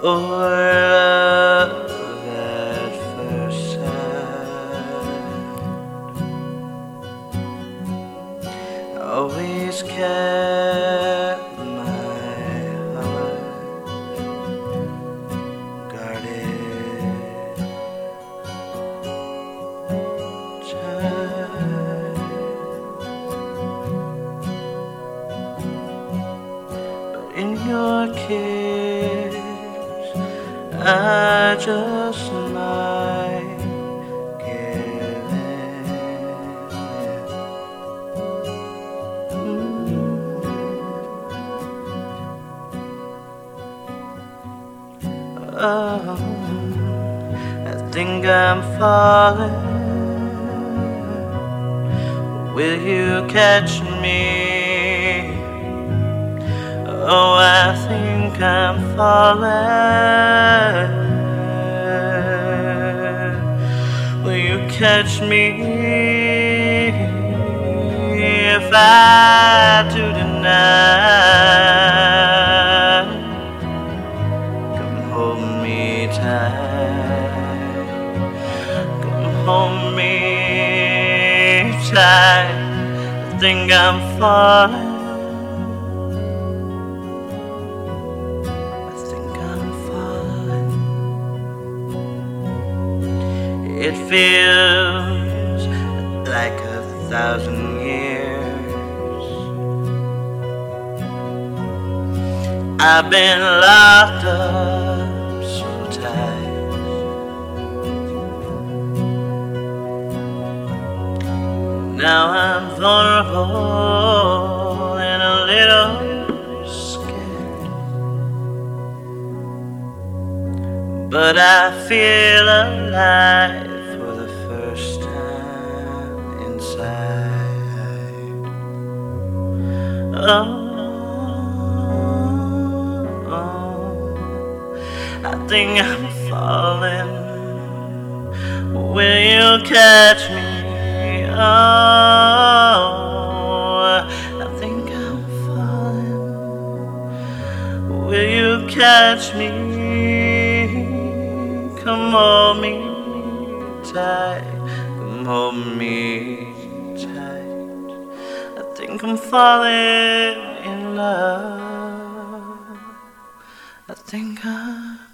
or love at first sight. Always kept my heart guarded tight. But in your kiss I just might give in. Oh, I think I'm falling. Will you catch me? Oh, I think I'm falling. Will you catch me if I do tonight? Come hold me tight. Come hold me tight. I think I'm falling. It feels like 1,000 years I've been locked up so tight. Now I'm vulnerable and a little scared, but I feel alive for the first time inside. Oh, I think I'm falling. Will you catch me? Oh, I think I'm falling. Will you catch me? Come hold me tight, come hold me tight. I think I'm falling in love. I think I'm